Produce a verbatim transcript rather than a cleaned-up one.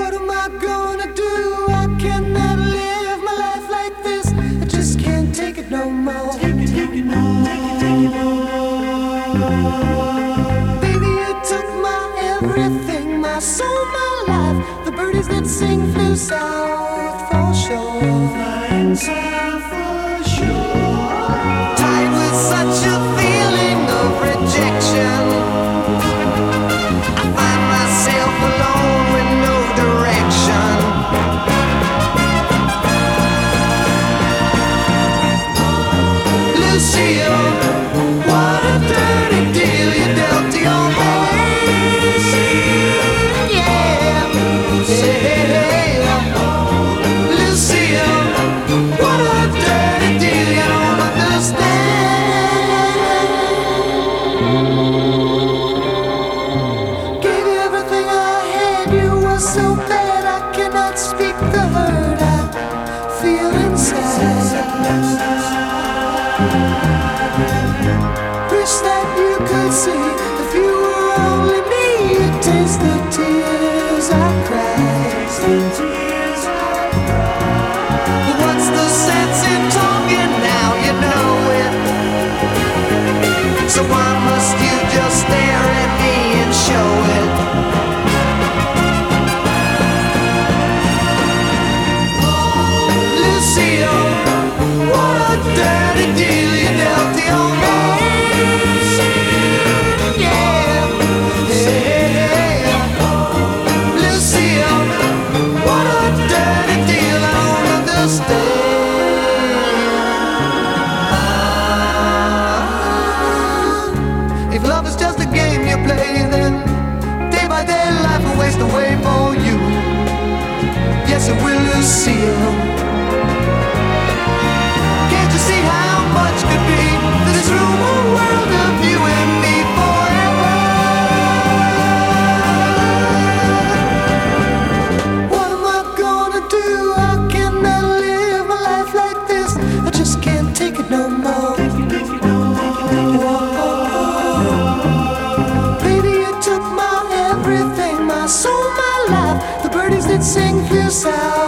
What am I gonna do? I cannot live my life like this. I just can't take it no more. Take it, take it no more. Take it, take it no more. Baby, you took my everything, my soul, my life. The birdies that sing flew south for sure. Flying south for sure. Tied with such a feeling of rejection, I find myself alone with no direction. Lucille, what a dirty deal you dealt to your man. Yeah, yeah. Lucille, what a dirty deal you don't understand. Gave you everything I had, you were so bad I cannot speak the hurt I feel inside. Wish that you could see, if you were only me, you'd taste the tears I cried. What's the sense in talking now? You know it. So why must you just stare at me and show it? Lucille, what a dirty deal you dealt the old man. Yeah, yeah. Lucille, what a dirty deal I don't understand. If love is just a game you play, then day by day life will waste away for you. Yes, it will, Lucille. Can't you see how much could be for this room, a world of you and me forever? What am I gonna do? I cannot live my life like this. I just can't take it no more. Baby, you took my everything, my soul, my life. The birdies that sing flew south